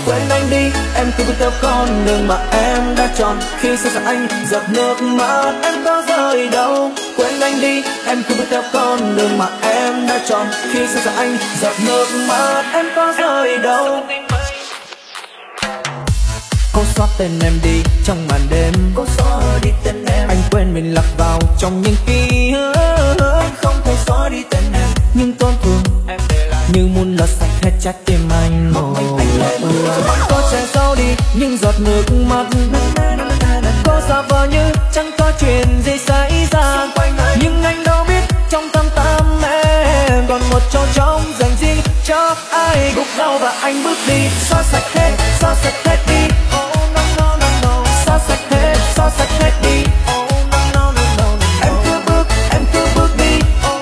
Quên anh đi, em cứ bước theo con đường mà em đã chọn. Khi xa xa anh, giọt nước mắt em có rơi đâu. Quên anh đi, em cứ bước theo con đường mà em đã chọn. Khi xa xa anh, giọt nước mắt em có rơi đâu. Cô xóa tên em đi trong màn đêm, cô xóa đi tên em. Anh quên mình lạc vào trong những ký ức. Anh không thể xóa đi tên em, nhưng tổn thương em để lại như muốn lật sạch hết trái tim anh. Một mình anh lệ có che giấu đi những giọt nước mắt. Cô giả vờ như chẳng có chuyện gì xảy ra, nhưng anh đâu biết trong tâm tâm em còn một chỗ trống dành riêng cho ai. Gục đầu và anh bước đi, xóa sạch hết đi. Xóa sạch hết đi. Em cứ bước đi.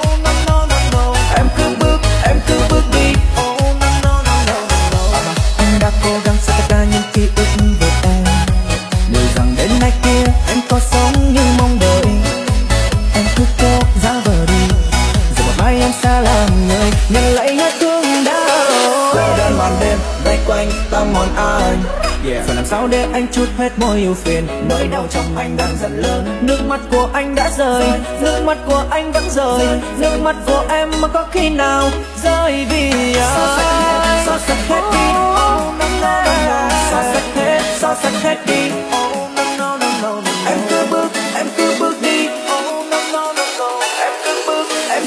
Em cứ bước đi. Anh đã cố gắng xóa tất cả những ký ức về em, liệu rằng đến nay kia em có sống như mong đợi. Em cứ cố giả vờ đi, rồi một mai em xa làm người nhận lấy hết thương đau. Quay đơn màn đêm vây quanh tâm hồn anh. Phải làm sao để anh chút hết mọi ưu phiền, nỗi đau trong anh đang dần lớn. Nước mắt của anh đã rơi, nước mắt của anh vẫn rơi. Nước mắt của em mà có khi nào rơi vì ai. Xóa sạch hết đi. Xóa sạch hết đi. Em cứ bước đi. Em cứ bước đi. Em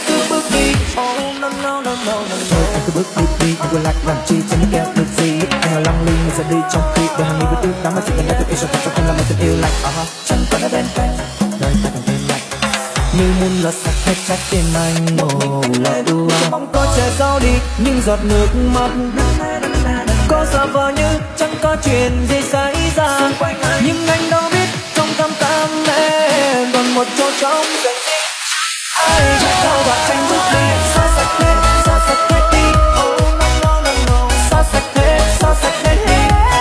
cứ bước đi, anh quên lại làm chi cho những kẹo được gì. Anh ở lăng linh ra đi trong khi đời hàng nghìn bước đám mà chỉ cần nghe từ yêu trong không làm tình yêu lạnh. Chẳng còn ở bên cạnh, đời ta càng thêm lạnh như muốn lật sạch hết trái tim anh. Mong có che giấu đi những giọt nước mắt. Có giả vờ như chẳng có chuyện gì xảy ra, nhưng anh đâu biết trong tâm tâm em còn một chỗ trống dành riêng ai. Sao và tranh bước đi, xóa sạch hết đi. Xóa sạch hết đi.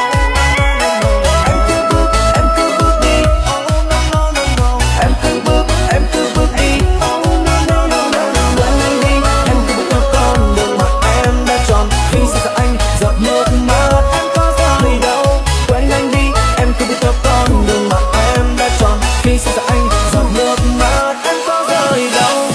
Em cứ bước đi. Em cứ bước đi. Quên anh đi, em cứ bước theo con đường mà em đã chọn. Khi xa xa anh, giọt nước mắt em có rơi đâu. Quên anh đi, em cứ bước theo con đường mà em đã chọn. Khi xa xa anh, giọt nước mắt em có rơi đâu.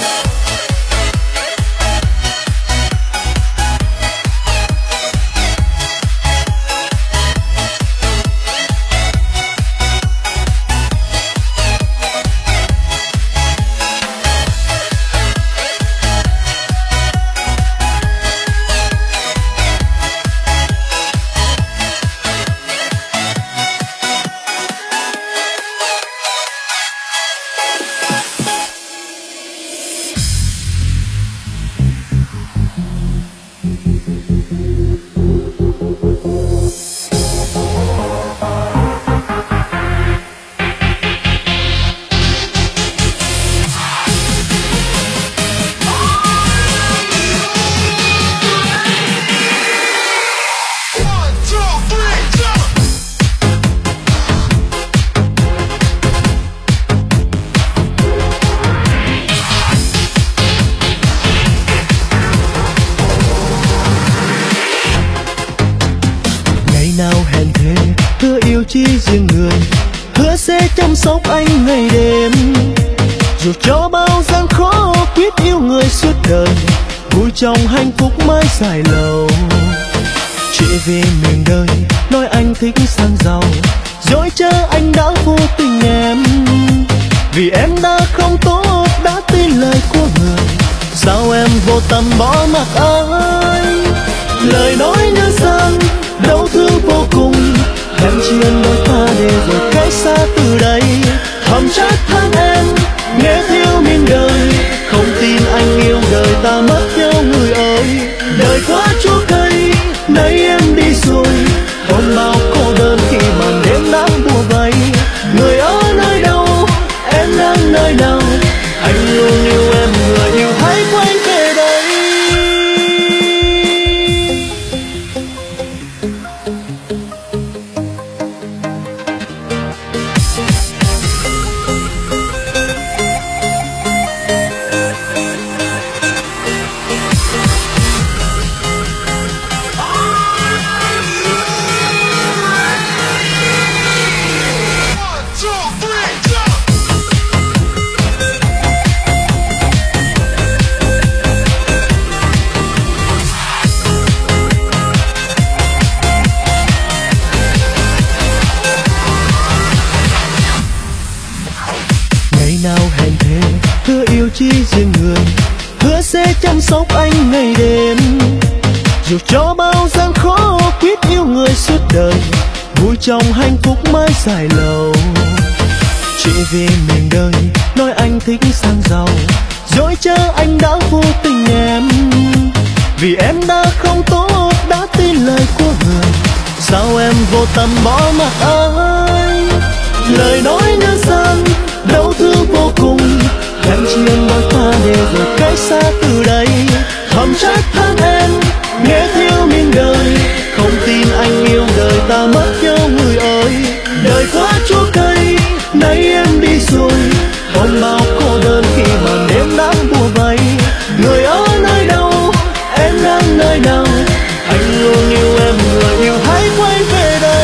Chỉ riêng người hứa sẽ chăm sóc anh ngày đêm, dù cho bao gian khó quyết yêu người suốt đời, vui trong hạnh phúc mãi dài lâu. Chỉ vì miền đời nói anh thích sang giàu, dối trá anh đã vô tình em. Vì em đã không tốt, đã tin lời của người, sao em vô tâm bỏ mặc anh. Lời nói như rằng đau thương vô cùng, em chiên đôi ta để rồi cách xa từ đây. Thầm trách than em nghe thiếu miền đời, không tin anh yêu đời ta mất nhau người ơi. Đời quá chua cay, nay em đi rồi, ôm bao cô đơn khi màn đêm đã bùa vây. Người ở nơi đâu, em đang nơi nào, anh luôn yêu em, người yêu hãy quay về đây. chăm sóc anh ngày đêm, dù cho bao gian khó quyết yêu người suốt đời, vui trong hạnh phúc mãi dài lâu. Chỉ vì mình đời nói anh thích sang giàu, dối trá anh đã vô tình em. Vì em đã không tốt, đã tin lời của người, sao em vô tâm bỏ mặc anh. Lời nói nhân gian đau thương vô cùng, em chỉ nói ta để rồi cách xa từ đây. Thầm trách than em nghe thiếu mình đời, không tin anh yêu đời ta mất nhau người ơi. Đời quá chua cay, nay em đi rồi, không bao cô đơn khi mà đêm nắng bùa vây. Người ở nơi đâu, em đang nơi nào, anh luôn yêu em, người yêu hãy quay về đây.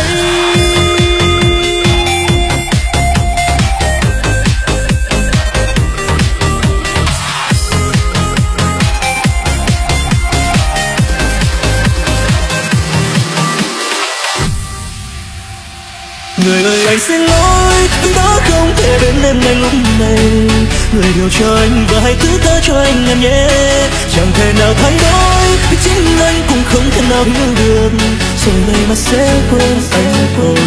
Người ơi anh xin lỗi vì đã không thể đến em ngay lúc này. Người điều cho anh và hãy thứ tha cho anh em nhé. Chẳng thể nào thay đổi vì chính anh cũng không thể nào hiểu được, rồi này mà sẽ quên anh rồi.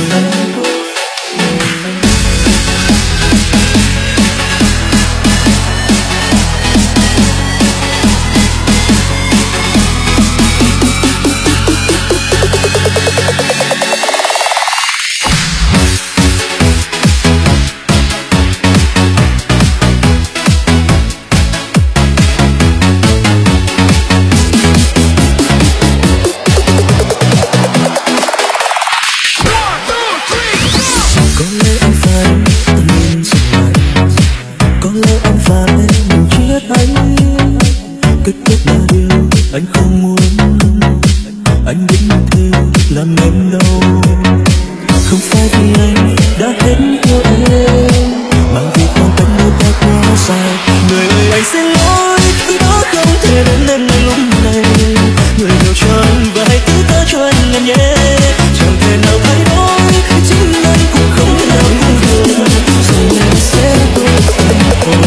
Anh không muốn anh biết như thế làm em đau. Không phải vì anh đã hết yêu em, mà vì khoảng cách nơi ta quá dài. Người ơi anh xin lỗi vì đã không thể đến em ngay lúc này. Người hiểu cho anh và hãy thứ tha cho anh em nhé. Chẳng thể nào thay đổi vì chính anh cũng không thể nào hiểu được, rồi em sẽ quên anh thôi.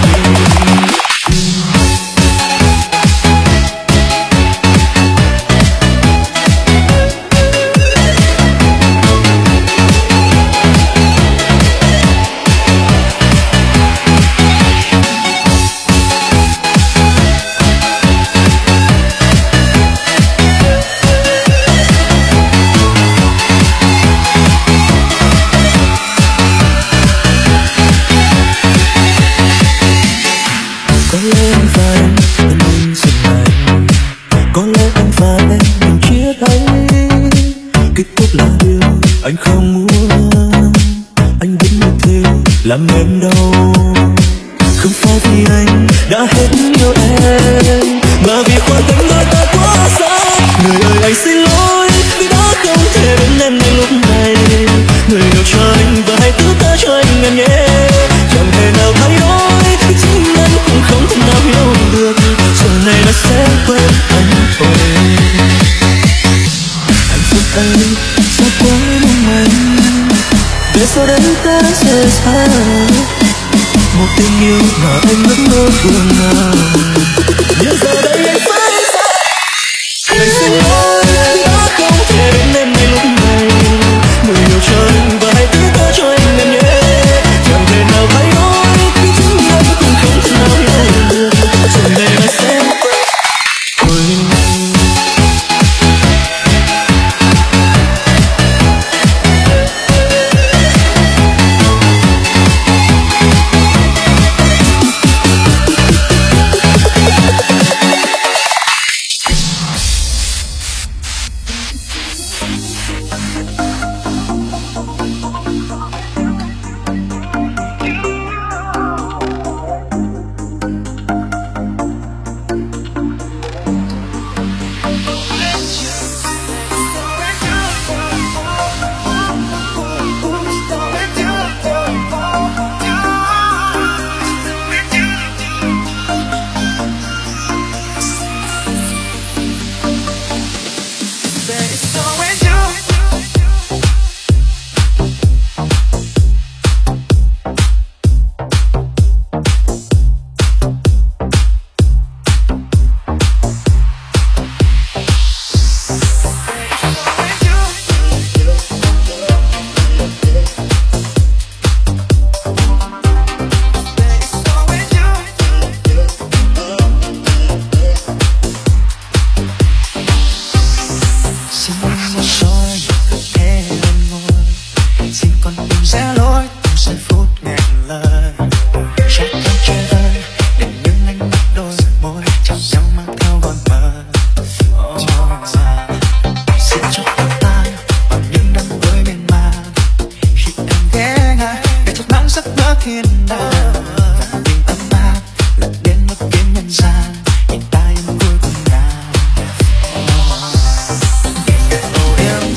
Anh không muốn anh biết như thế làm em đau. Không phải vì anh đã hết yêu em, mà vì khoảng cách nơi ta quá xa. Người ơi anh xin lỗi vì đã không thể đến em ngay lúc này. Người hiểu cho anh và hãy thứ tha cho anh em nhé. Chẳng thể nào thay đổi vì chính anh cũng không thể nào hiểu được, giờ này nó sẽ quên anh thôi. Hạnh phúc ấy sẽ quá mong manh, về sau đây ta sẽ xa. Một tình yêu mà anh vẫn mơ phương nào, nhưng giờ đây anh phải xa. Anh xin lỗi vì đã không thể đến em ngay lúc này. Người hiểu cho anh và hãy thứ tha cho anh em nhé. Chẳng thể nào thay đổi vì chính anh cũng không thể nào hiểu được, rồi này anh sẽ quên.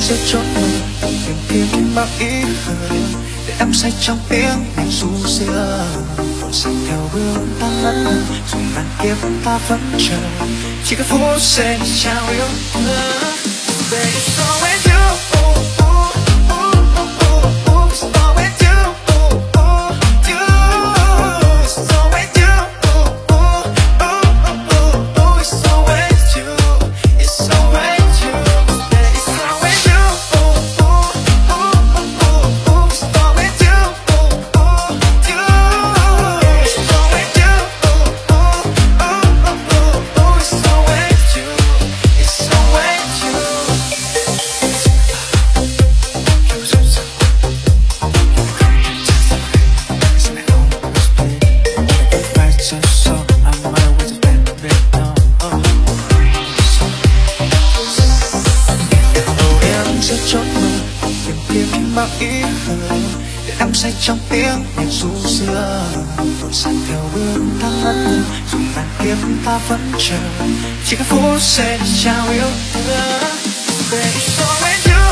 sẽ chọn mình tìm kiếm bao ý hờn để đắm say trong tiếng mình ru xưa sẽ theo bước ta ngắn dù ngàn kiếp ta vẫn chờ chỉ có phút giây trao yêu thương. Baby, it's always you. Bao ý hờn để đắm say trong tiếng nhạc ru xưa sẽ theo bước ta ngắn dù ngàn kiếp ta vẫn chờ chỉ có phút giây trao yêu thương. Baby, it's always you.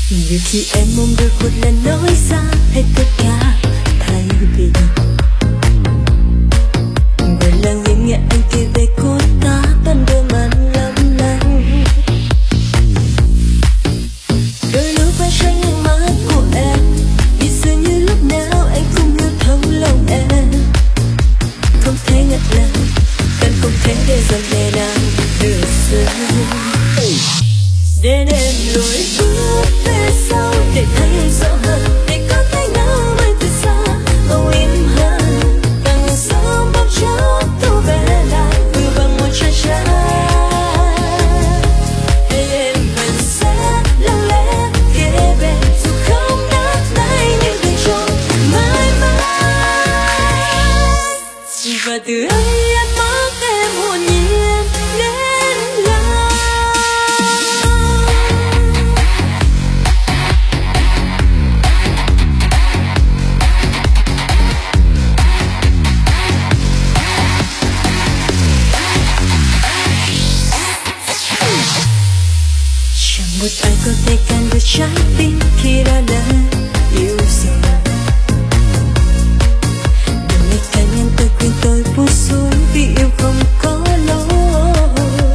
Nhiều khi em mong được một lần nói ra hết tất cả thay vì một lần nhìn nghe anh kể về cô ta ban đôi mắt lắm lanh. Đôi lúc anh tránh ánh mắt của em vì dường như lúc nào anh cũng hiểu thấu lòng em. Không thể ngắt lời càng không thể để dần để nàng được rơi. Đến em lùi bước về sau để thấy anh rõ hơn, để có thể ngỡ mai từ xa âu yếm hơn. Càng sớm bóng chốc thu về lại vừa bằng một trái trái. Để em vẫn sẽ lặng lẽ kế bên dù không đáp lại những lời trong mãi mãi. Và từ ấy em mất em hồn nhiên đến lại. Một ai có thể can được trái tim khi đã lỡ yêu rồi. Đừng lấy cá nhân tôi khuyên tôi buông xuôi vì yêu không có lỗi.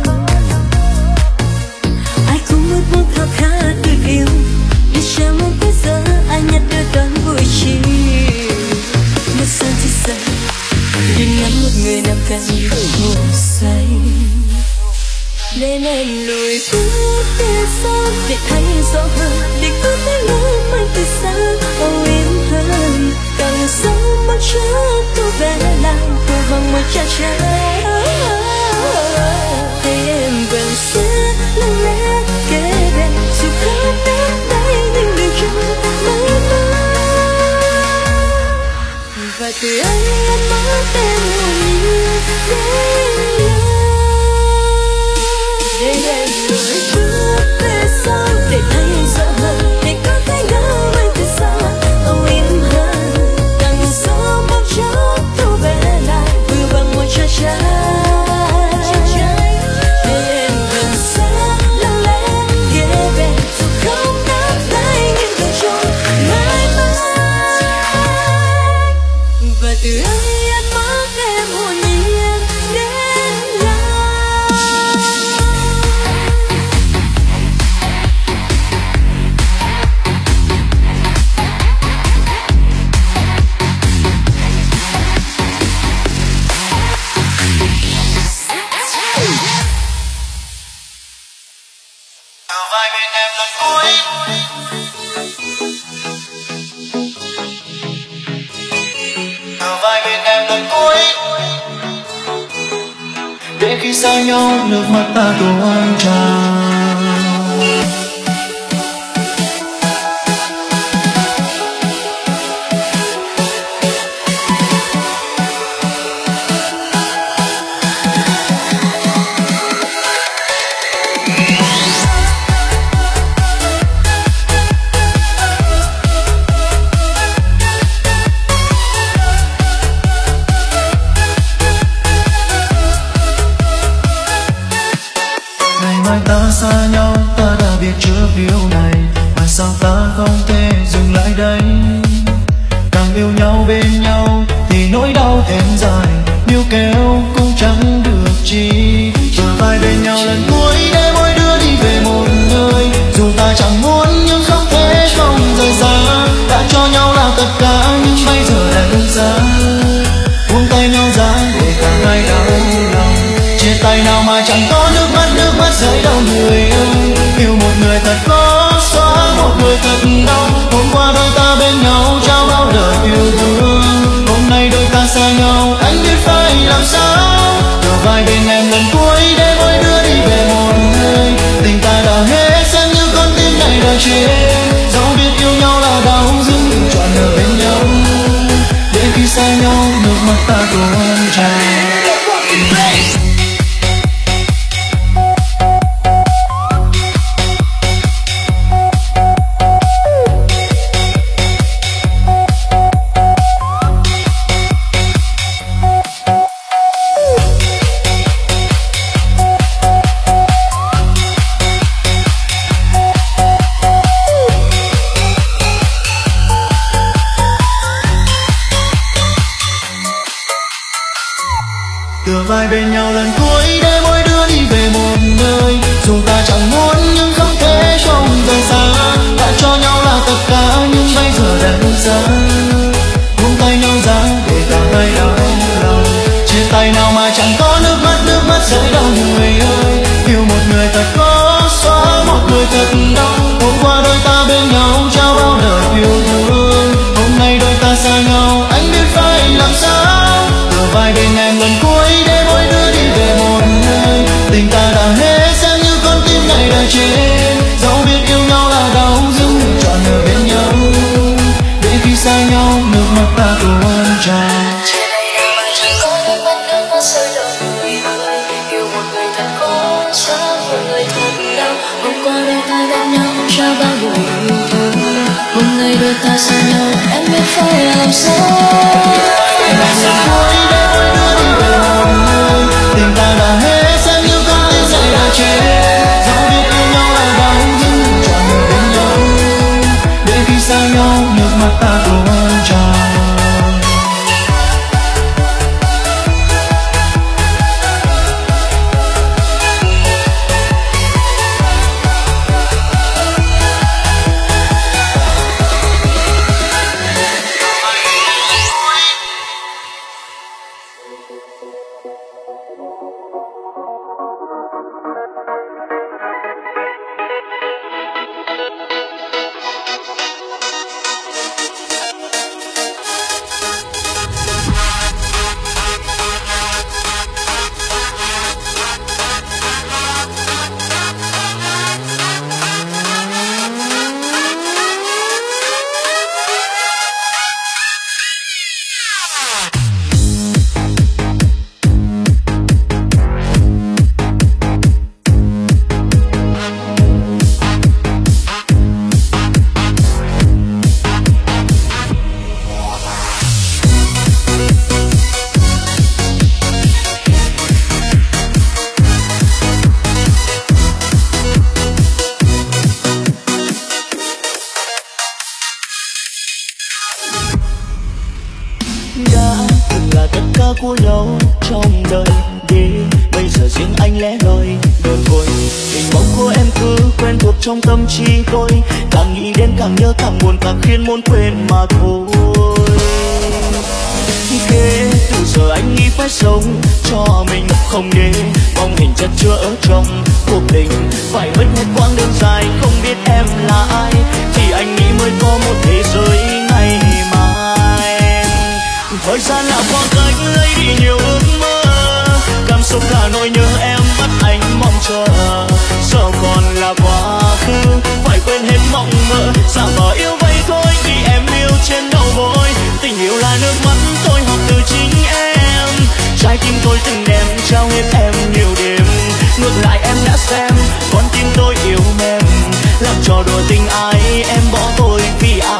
Ai cũng muốn buông khao khát được yêu để chào mừng tới giờ anh nhận đưa đón buổi chiều. Một sáng chỉ giờ nhìn ngắm một người nằm cạnh ngủ say. Nên em lùi bước phía sau để thấy rõ hơn, để có thể ngỡ mai từ xa âu yếm hơn. Càng sớm bóng chốc thu về lại vừa bằng một trái trái. Thấy em vẫn sẽ lặng lẽ kế bên dù không đáp lại những điều trong mãi mãi. Và từ ấy em mất em hồn nhiên đến lại. Để em lùi bước về sau để thấy anh rõ hơn, để có thể ngỡ mai từ xa âu yếm hơn. Càng sớm bóng chốc thu về lại vừa bằng một trái trái. Để em vẫn sẽ lặng lẽ kế bên dù không đáp lại những lời trong mãi mãi. Và từ ấy em mất em hồn nhiên đến lại. Vai bên em lần cuối, vai bên em lần cuối, để khi xa nhau nước mắt ta tuôn tràn. Ta xa nhau, ta đã biết trước điều này, mà sao ta không thể dừng lại đây. Càng yêu nhau bên nhau thì nỗi đau thêm dài, níu kéo cũng chẳng được chi. Bờ vai bên nhau lần cuối để mỗi đứa đi về một nơi, dù ta chẳng muốn nhưng không thể không rời xa. Đã cho nhau là tất cả nhưng bây giờ đã đơn xa. Buông tay nhau ra để cả hai đau lòng, chia tay nào mà chẳng có nước mắt rơi đâu người ơi. Yêu một người thật khó, xóa một người thật đau. Hôm qua đôi ta bên nhau trao bao đời yêu thương, hôm nay đôi ta xa nhau anh biết phải làm sao. Bờ vai bên em lần cuối để mỗi đứa đi về một nơi, tình ta đã hết xem như con tim này đã chết. Dẫu biết yêu nhau là đau nhưng đừng chọn ở bên nhau, để khi xa nhau nước mắt ta tuôn tràn. vai bên nhau lần cuối để mỗi đứa đi về một nơi. Dù ta chẳng muốn nhưng không thể trong thời gian, đã cho nhau là tất cả nhưng bây giờ đã xa. Buông tay nhau ra để cả hai đau lòng, chia tay nào mà chẳng có nước mắt rơi đâu người ơi. Yêu một người thật khó, xóa một người thật đau. Hôm qua đôi ta bên nhau trao bao đời yêu thương, hôm nay đôi ta xa nhau anh biết phải làm sao. Từ vai bên em lần cuối để mỗi đứa đi về một nơi. Tình ta đã hết xem như con tim ngày đã chết, dẫu biết yêu nhau là đau nhưng chọn ở bên nhau, để khi xa nhau nước mắt ta tuôn trào. Trao bao điều yêu thương, một ngày đôi ta xa nhau em biết phải làm sao. Em lần cuối để mỗi đứa đi về một nơi. Tình ta đã hết xem như con tim say đã chết, dẫu biết yêu nhau là đau nhưng chọn ở bên nhau, để khi xa nhau nước mắt ta tuôn trào. Của nhau trong đời đi, bây giờ riêng anh lẻ loi đơn côi. Hình bóng của em cứ quen thuộc trong tâm trí tôi, càng nghĩ đến càng nhớ càng buồn, càng khiến muốn quên mà thôi. Thế từ giờ anh nghĩ phải sống cho mình, không để bóng hình chất chứa ở trong cuộc tình. Phải mất hết quãng đường dài không biết em là ai, thì anh nghĩ mới có một thế giới ngày mai. Thời gian là khoảng cách lấy đi nhiều ước mơ, cảm xúc là nỗi nhớ em bắt anh mong chờ. Giờ còn là quá khứ, phải quên hết mộng mơ, giả vờ yêu vây thôi vì em yêu trên đầu môi. Tình yêu là nước mắt tôi học từ chính em, trái tim tôi từng đem trao hết em nhiều đêm. Ngược lại em đã xem con tim tôi yêu mềm, làm trò đùa tình ai em bỏ tôi vì ai.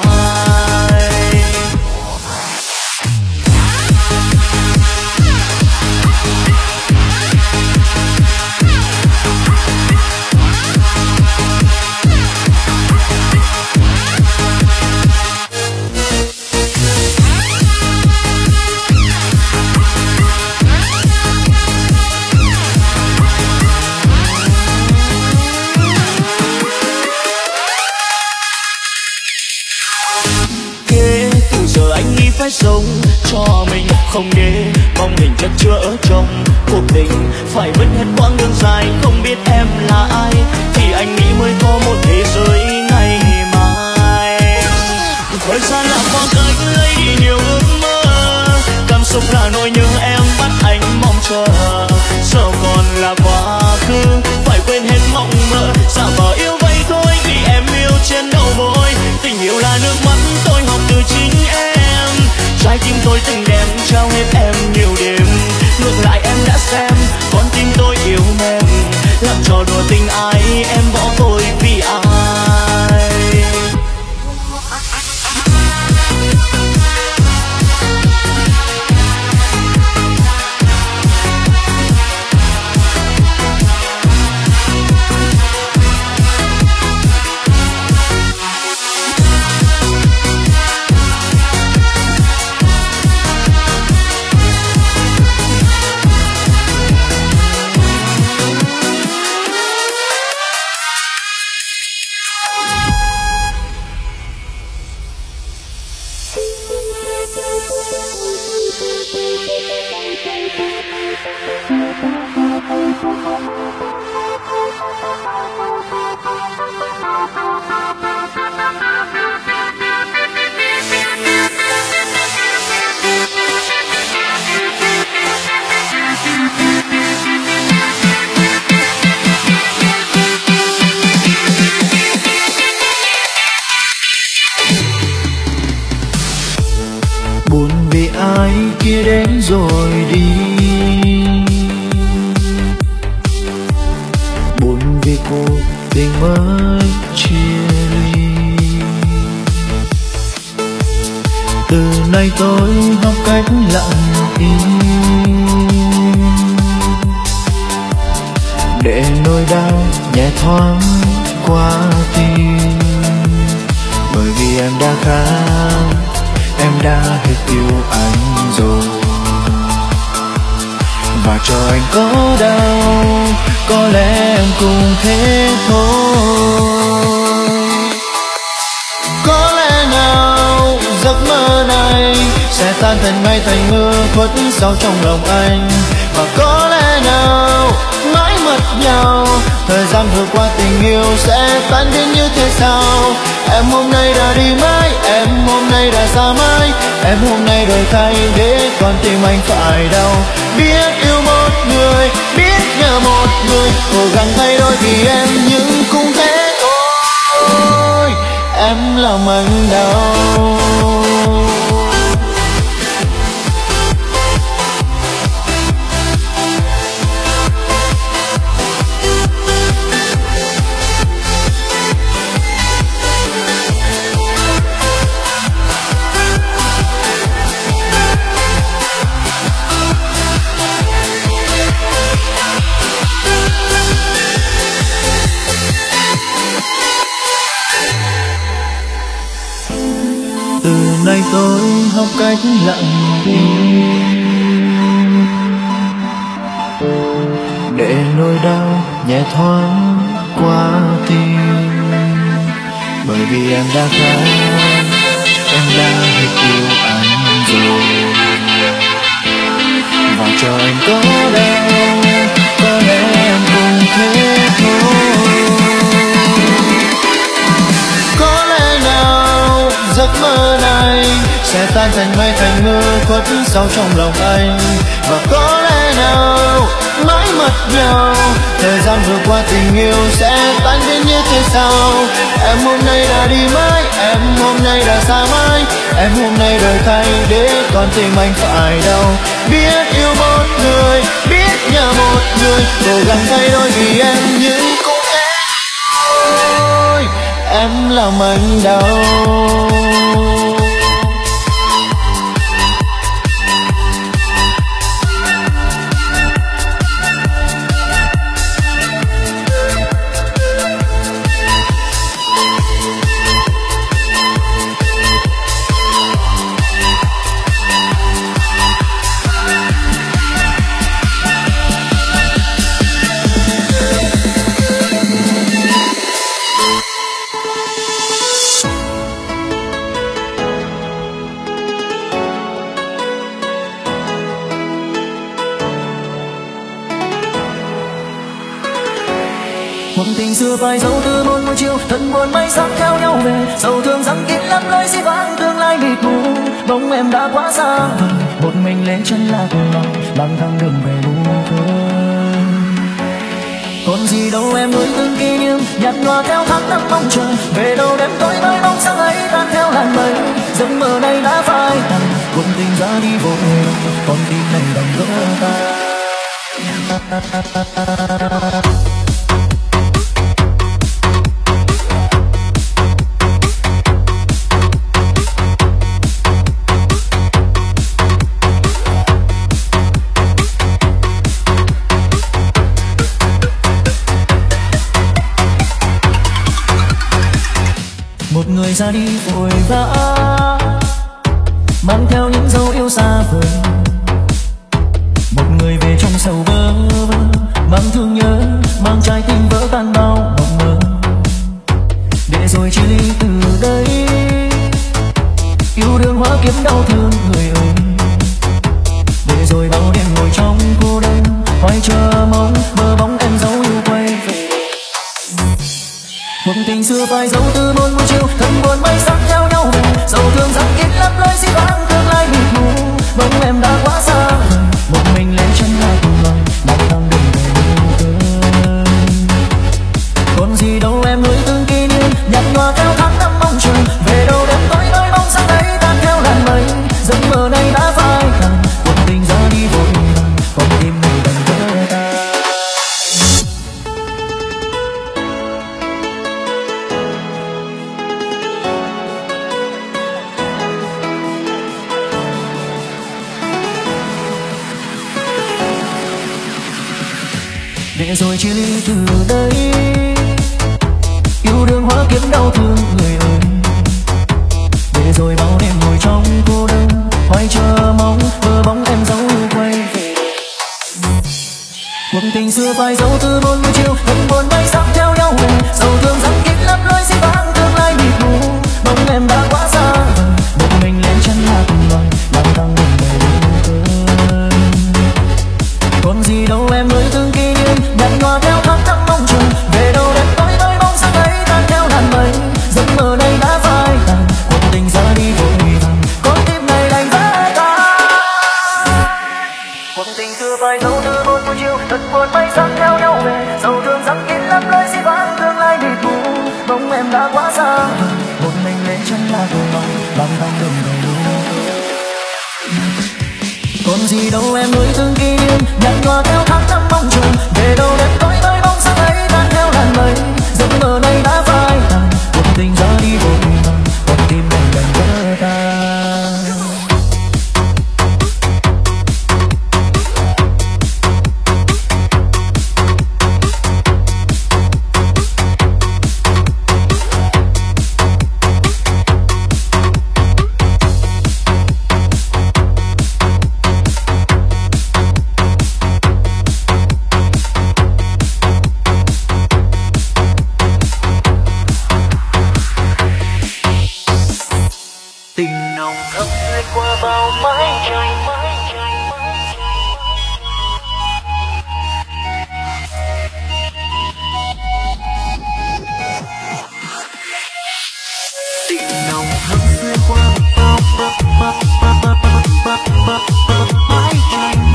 Phải sống cho mình, không để bóng hình chất chứa ở trong cuộc tình. Phải vứt hết quãng đường dài không biết em là ai, thì anh nghĩ mới có một thế giới ngày mai. Thời gian là khoảng cách lấy đi nhiều ước mơ, cảm xúc là nỗi nhớ em bắt anh mong chờ. Giờ còn là quá khứ, phải quên hết mộng mơ, giả vờ yêu vây thôi vì em yêu trên đầu môi. Tình yêu là nước mắt tôi học từ chính em, trái tim tôi từng đem trao hết em nhiều đêm. Ngược lại em đã xem con tim tôi yêu mềm, làm trò đùa tình ai em bỏ tôi vì ai. kia đến rồi đi. Buồn vì cuộc tình mới chia ly. Từ nay tôi học cách lặng im, để nỗi đau nhẹ thoáng qua tim. Bởi vì em đã khác, em đã hết yêu anh rồi. Và cho anh có đau, có lẽ em cũng thế thôi. Có lẽ nào giấc mơ này sẽ tan thành mây thành mưa khuất sâu trong lòng anh. Và có lẽ nào mãi mất nhau, thời gian vừa qua tình yêu sẽ tan biến như thế sao. Em hôm nay đã đi mãi, em hôm nay đã xa mãi, em hôm nay đổi thay để con tim anh phải đau. Biết yêu một người, biết nhớ một người, cố gắng thay đổi vì em nhưng cũng thế thôi. Em làm anh đau. Từ nay tôi học cách lặng im, để nỗi đau nhẹ thoáng qua tim. Bởi vì em đã khác, em đã hết yêu anh rồi. Và cho anh có đau, có lẽ em cũng thế thôi. Có lẽ nào giấc mơ này sẽ tan thành mây thành mưa khuất sâu trong lòng anh. Và có lẽ nào mãi mất nhau, thời gian vừa qua tình yêu sẽ tan biến như thế sao. Em hôm nay đã đi mãi, em hôm nay đã xa mãi, em hôm nay đổi thay để con tim anh phải đau. Biết yêu một người, biết nhớ một người, cố gắng thay đổi vì em nhưng cũng thế thôi. Em làm anh đau. Một tình xưa phai dấu từ một buổi chiều, thân buồn mây sắc theo nhau về, sầu thương rằng kín lắm lối dĩ vãng tương lai mịt mù. Bóng em đã quá xa vời, một mình lên chân lạc lòng, lang thang đường về buồn thương. Còn gì đâu em nuôi từng kỷ niệm, nhạt nhòa theo tháng năm mong chờ. Về đâu đêm tối với bóng sáng ấy tan theo làn mây, giấc mơ này đã phai tàn, cuộc tình ra đi vội vàng, con tim này đành vỡ tan. Một người ra đi vội vã, mang theo những dấu yêu xa vời. Một người về trong sầu vơ vơ, mang thương nhớ, mang trái tim vỡ tan bao mộng mơ. Để rồi chia ly từ đây, yêu đương hóa kiếm đau thương người ơi. Để rồi bao đêm ngồi trong cô đơn, hoài chờ mong mơ bóng em dấu yêu quay về. Một tình xưa phai dấu từ một buổi chiều, thân buồn mây sắc theo nhau về, sầu thương rằng kín lắm lối dĩ vãng tương lai mịt mù. Bóng em đã quá xa vời, một mình lên chân lại cùng lòng, lang thang đường về buồn thương. Còn gì đâu em nuôi từng kỷ niệm, nhạt nhòa theo tháng năm mong chờ. Về đâu đêm tối với bóng sáng ấy tan theo làn mây, giấc mơ này đã phai tàn. để rồi chia ly từ đây. Yêu đương hóa kiếp đau thương người ơi, để rồi bao đêm ngồi trong cô đơn, hoài chờ mong mơ bóng em dấu quay về. Cuộc tình xưa phai dấu từ bốn mươi chiều, vẫn buồn bay sắc theo nhau về. Sầu thương rằng kín lấp lối xin vắng tương lai mịt mù, bóng em đã quá xa vời, một mình lên chân là cùng loài lang thang đường đầy cơn. Còn gì đâu em ơi từng kỷ niệm nhạt nhòa theo tháng năm mong chờ, về đâu đẹp tối với bóng sáng ấy tan theo làn mây. Giấc mơ này đã phai tàn, cuộc tình ra đi vội vàng, con tim này đành vỡ tan. Cuộc tình xưa phai dấu từ bốn mươi chiều, thật buồn bay sắc theo nhau về. Sầu thương rằng kín lắm lối xin vắng tương lai mịt mù, bóng em đã quá xa vời, một mình lên chân là cùng loài lang thang đường đầy còn gì đâu em ơi từng kỷ niệm nhạt nhòa theo tháng năm mong chờ, về đâu đẹp tối với bóng sáng ấy tan theo làn mây. Giấc mơ này đã phai tàn, cuộc tình ra đi vội vàng, con tim này đành vỡ tan. Tình nồng thắm xuyên qua bao mái tranh, tình nồng thắm xuyên qua bao mái tranh.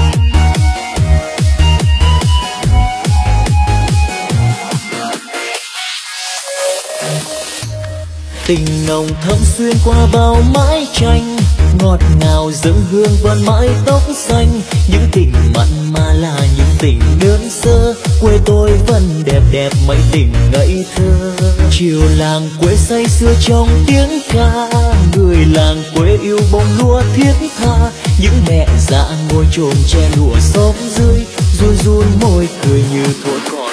Tình nồng thắm xuyên qua bao mái tranh, ngọt ngào dâng hương vẫn mái tóc xanh. Những tình mặn mà là những tình đơn sơ, quê tôi vẫn đẹp đẹp mấy tình ngây thơ. Chiều làng quê say sưa trong tiếng ca, người làng quê yêu bông lúa thiết tha. Những mẹ già ngồi chồm che lụa xóm dưới, run run môi cười như thổi còi.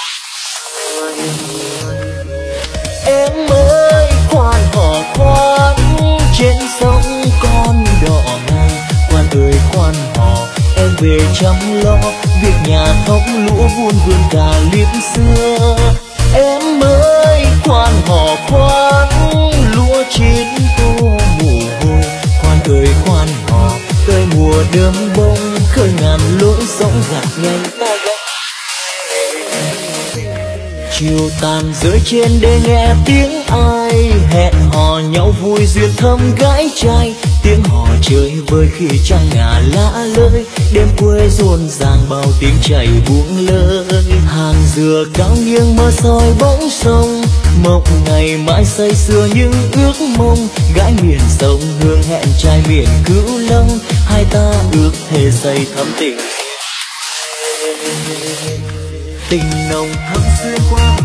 Em ơi khoan hò khoan, trên sông con đò ngang. Khoan ơi khoan hò, em về chăm lo việc nhà thóc lúa vun vườn cà liếp xưa. Em ơi khoan hò khoan, lúa chín tô mồ hôi. Khoan ơi khoan hò, tới mùa đơm bông, khơi ngàn lối sóng gạt nhanh ta gánh. Chiều tàn rơi trên đê nghe tiếng ai hẹn hò nhau vui duyên thăm gái trai. Tiếng hò chơi vơi khi trăng ngả lạ lơi, đêm quê rộn ràng bao tiếng chảy buông lơi. Hàng dừa cao nghiêng mơ soi bóng sông, mộng ngày mãi say sưa những ước mong. Gái miền sông hương hẹn trai miền Cửu Long, hai ta ước thề say thắm tình. Tình nồng thắm xuyên qua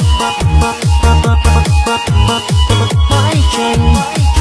mái tranh.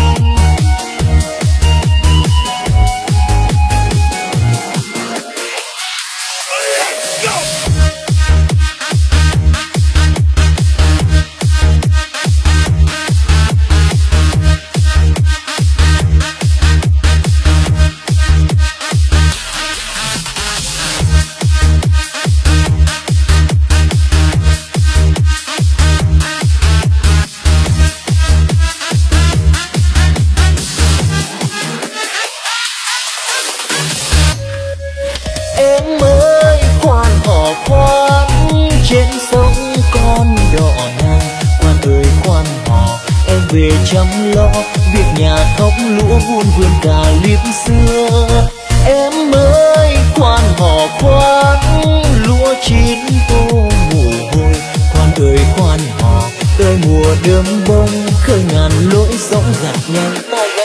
Em ơi khoan hò khoan, trên sông con đò ngang. Khoan ơi khoan hò, em về chăm lo việc nhà thóc lúa vun vườn cà liếp xưa. Em ơi khoan hò khoan, lúa chín tô mồ hôi. Khoan ơi khoan hò, tới mùa đơm bông, khơi ngàn lối sóng gạt nhanh ta gánh.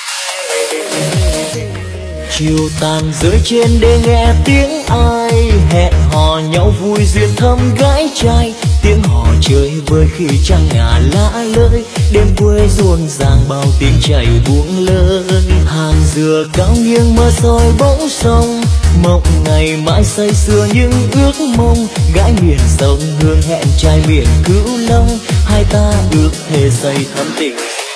Chiều tàn rơi trên đê nghe tiếng ai hẹn hò nhau vui duyên thăm gái trai. Tiếng hò chơi vơi khi trăng ngả lạ lơi, đêm quê rộn ràng bao tiếng chảy buông lơi. Hàng dừa cao nghiêng mơ soi bóng sông, mộng ngày mãi say sưa những ước mong, gái miền sông hương hẹn trai miền Cửu Long, hai ta ước thề xây thắm tình.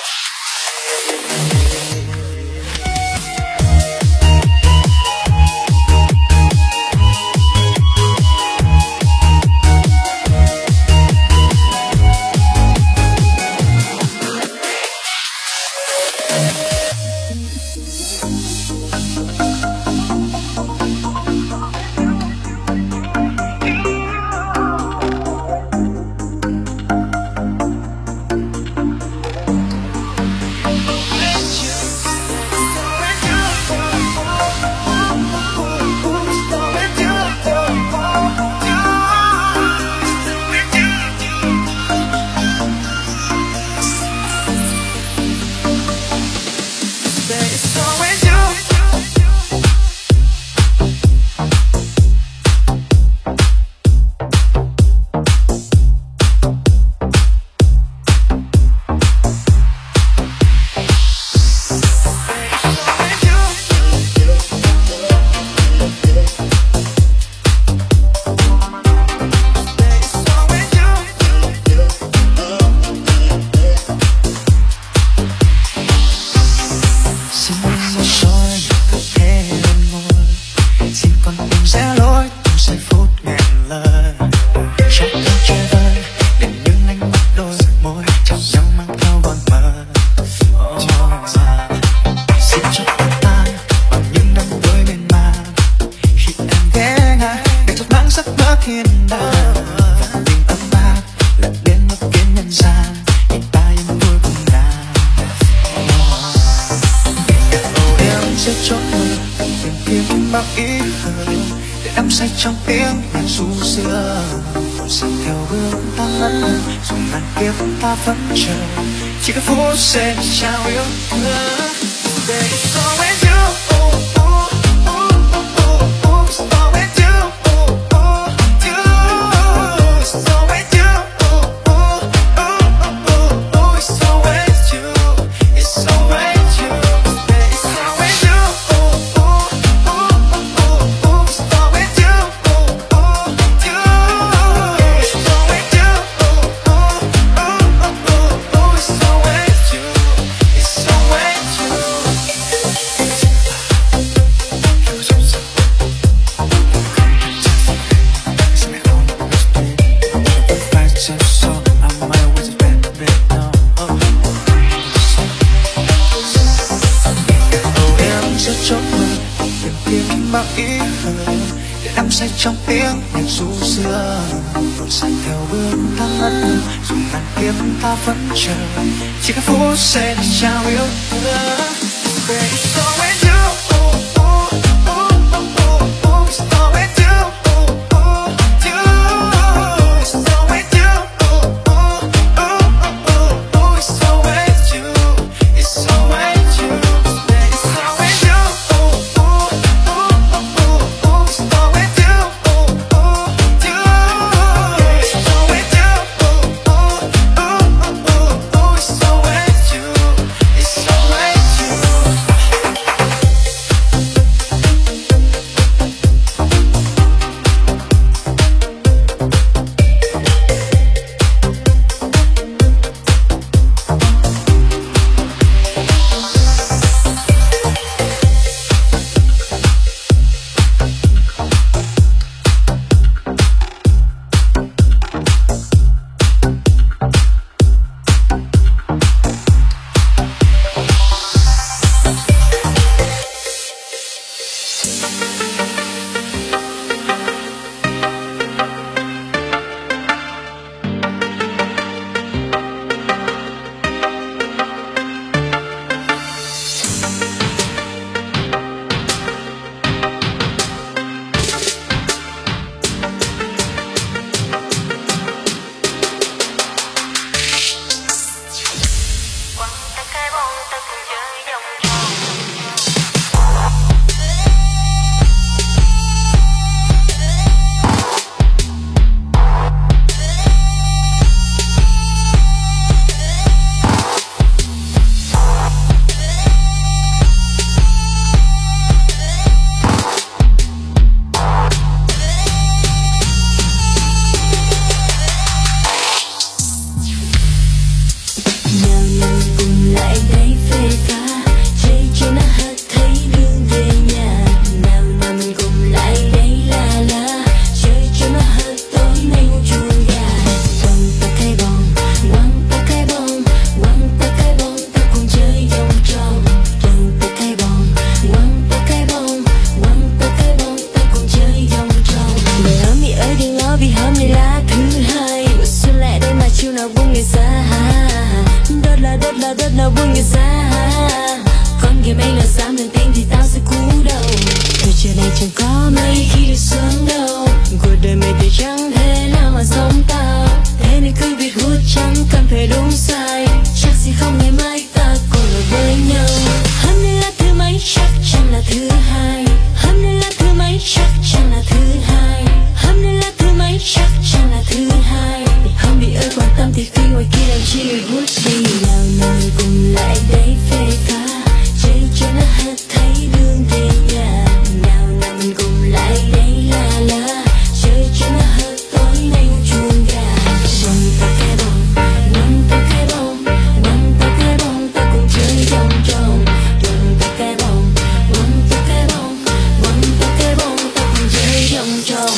Chỉ có phút sẽ trao yêu thương. It's all with you. It's all with you. It's all with you. It's all with you. It's all with you. It's all with you. It's all with you. It's all with you. Say trong tiếng nhạc ru xưa, đồn say theo bước thang ngất ngơ, dù ngàn kiếp ta vẫn chờ, chỉ có phút giây để trao yêu thương. It's all with you. It's all with you. It's all with you. It's all with you. It's all with you. It's all with you. là rất là buồn người xa. Con game anh là dám lên tiếng thì tao sẽ cú đầu. Thời trời này chẳng có mấy khi được sớm đâu. Cuộc đời mày thì chẳng thể nào mà giống tao. Thế nên cứ việc hút chẳng cần phải đúng sai. Chắc gì không ngày mai ta còn ở với nhau. Hôm nay là thứ mấy chắc chắn là thứ hai. Hôm nay là thứ mấy chắc chắn là thứ hai. Hôm nay là thứ mấy chắc chắn là thứ hai. Để không bị ơi quan tâm thì phía ngoài kia làm chi người hút đi. Nào nào cùng lại đây phê phá. Chơi cho nó hết thấy đường về nhà. Nào nào mình cùng lại đây la la. Chơi cho nó hết tối nay chuông gà. Quăng ta cái bóng, quăng ta cái bóng, quăng ta cái bóng, ta cùng chơi vòng vòng. Quăng ta cái bóng, quăng ta cái bóng, quăng ta cái bóng, ta cùng chơi vòng vòng.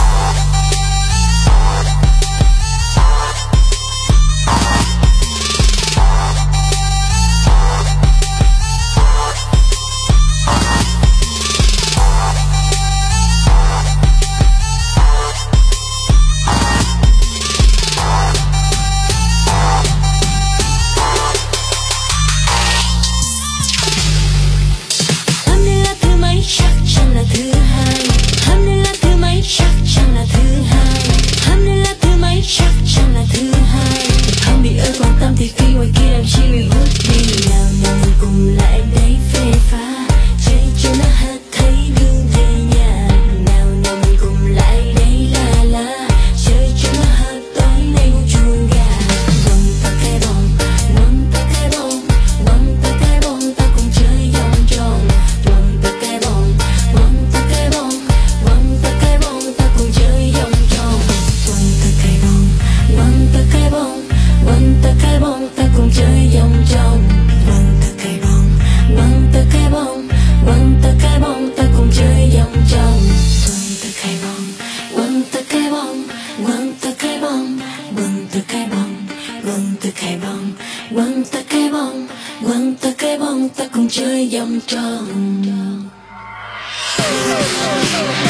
Hôm nay là thứ mấy chắc chắn là thứ hai. Hôm nay là thứ mấy chắc chắn là thứ hai. Hôm nay là thứ mấy chắc chắn là thứ hai. Không bị ơi quan tâm thì phía ngoài kia làm chi người hút đi. Nào nào mình cùng lại đây phê phá. Chơi cho nó hết thấy đường về nhà. Nào nào mình cùng lại đây la la. Chơi cho nó hết tối nay chuông gà. Quăng ta cái bóng, quăng ta cái bóng, quăng ta cái bóng, ta cùng chơi vòng vòng. Quăng ta cái bóng, quăng ta cái bóng, quăng ta cái bóng, ta cùng chơi vòng vòng. Quăng ta cái bóng, quăng ta cái bóng, quăng ta cái bóng, ta cùng chơi vòng vòng. Quăng ta cái bóng, quăng ta cái bóng, quăng ta cái bóng, ta cùng chơi vòng vòng. Quăng ta cái bóng, quăng ta cái bóng, quăng ta cái bóng, quăng ta cái bóng, quăng ta cái bóng, quăng ta cái bóng, quăng ta cái bóng, ta cùng chơi vòng tròn.